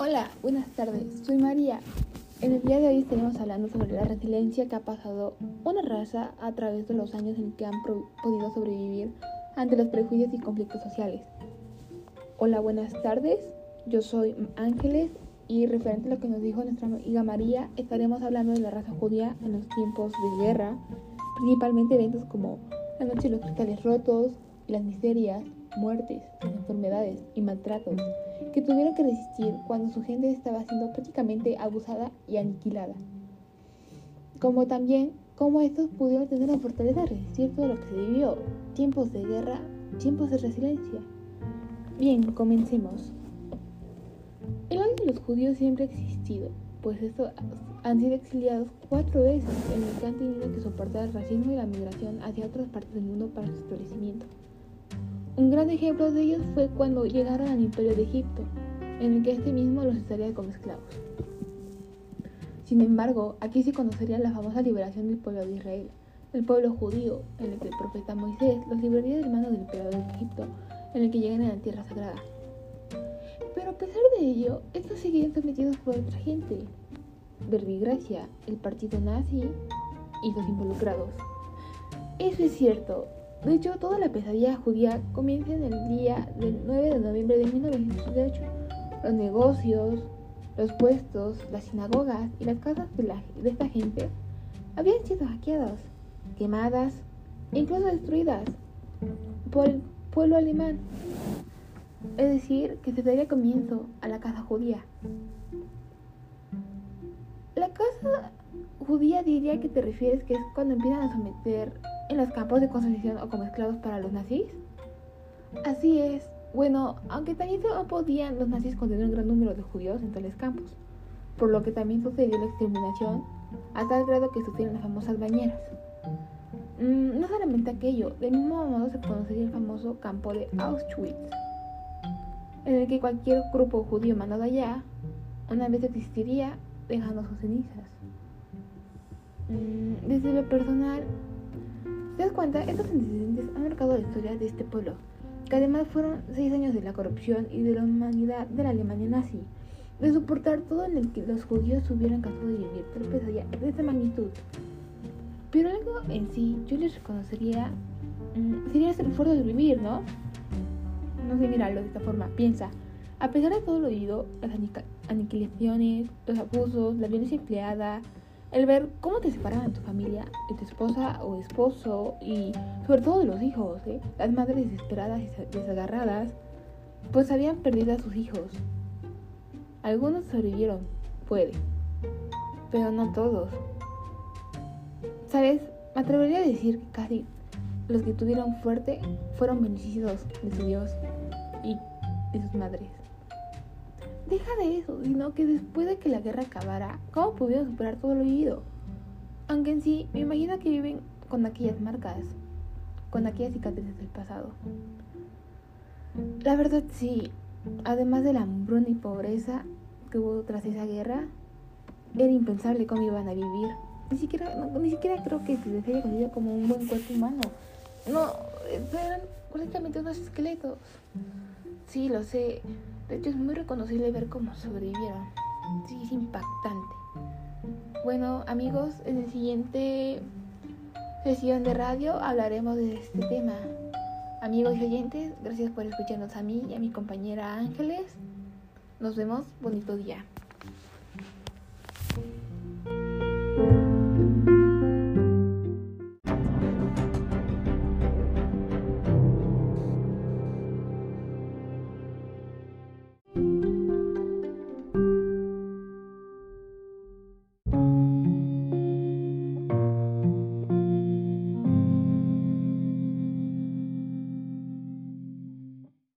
Hola, buenas tardes, soy María. En el día de hoy estaremos hablando sobre la resiliencia que ha pasado una raza a través de los años en que han podido sobrevivir ante los prejuicios y conflictos sociales. Hola, buenas tardes, yo soy Ángeles y referente a lo que nos dijo nuestra amiga María, estaremos hablando de la raza judía en los tiempos de guerra, principalmente eventos como la noche de los cristales rotos y las miserias, muertes, enfermedades y maltratos que tuvieron que resistir cuando su gente estaba siendo prácticamente abusada y aniquilada. Como también cómo estos pudieron tener la fortaleza de resistir todo lo que se vivió, tiempos de guerra, tiempos de resiliencia. Bien, comencemos. El odio de los judíos siempre ha existido, pues estos han sido exiliados 4 veces en el que han tenido que soportar el racismo y la migración hacia otras partes del mundo para su establecimiento. Un gran ejemplo de ellos fue cuando llegaron al Imperio de Egipto, en el que este mismo los usaría como esclavos. Sin embargo, aquí se conocería la famosa liberación del pueblo de Israel, el pueblo judío, en el que el profeta Moisés los libraría del mano del emperador de Egipto, en el que llegan a la tierra sagrada. Pero a pesar de ello, estos seguían sometidos por otra gente, verbigracia, el partido nazi y los involucrados. Eso es cierto. De hecho, toda la pesadilla judía comienza en el día del 9 de noviembre de 1968. Los negocios, los puestos, las sinagogas y las casas de esta gente habían sido hackeadas, quemadas e incluso destruidas por el pueblo alemán. Es decir, que se daría comienzo a la casa judía. La casa judía diría que te refieres que es cuando empiezan a someter en los campos de concentración o como esclavos para los nazis. Así es. Bueno, aunque también no podían los nazis contener un gran número de judíos en tales campos, por lo que también sucedió la exterminación a tal grado que sufrieron las famosas bañeras. No solamente aquello, del mismo modo se conocería el famoso campo de Auschwitz, en el que cualquier grupo judío mandado allá una vez existiría dejando sus cenizas. Desde lo personal, ¿te das cuenta? Estos antecedentes han marcado la historia de este pueblo, que además fueron 6 años de la corrupción y de la humanidad de la Alemania nazi, de soportar todo en el que los judíos hubieran cansado de vivir tal pesadilla de esta magnitud. Pero algo en sí yo les reconocería sería el esfuerzo de vivir, ¿no? No sé, míralo de esta forma, piensa. A pesar de todo lo vivido, las aniquilaciones, los abusos, la violencia empleada, el ver cómo te separaban de tu familia, de tu esposa o esposo y sobre todo de los hijos, las madres desesperadas y desagarradas, pues habían perdido a sus hijos. Algunos sobrevivieron, puede, pero no todos. ¿Sabes? Me atrevería a decir que casi los que tuvieron fuerte fueron bendecidos de su Dios y de sus madres. Deja de eso, sino que después de que la guerra acabara, ¿cómo pudieron superar todo lo vivido? Aunque en sí, me imagino que viven con aquellas marcas, con aquellas cicatrices del pasado. La verdad sí, además de la hambruna y pobreza que hubo tras esa guerra, era impensable cómo iban a vivir. Ni siquiera creo que se les haya conocido como un buen cuerpo humano. No, eran completamente unos esqueletos. Sí, lo sé. De hecho, es muy reconocible ver cómo sobrevivieron. Sí, es impactante. Bueno, amigos, en la siguiente sesión de radio hablaremos de este tema. Amigos y oyentes, gracias por escucharnos a mí y a mi compañera Ángeles. Nos vemos, bonito día.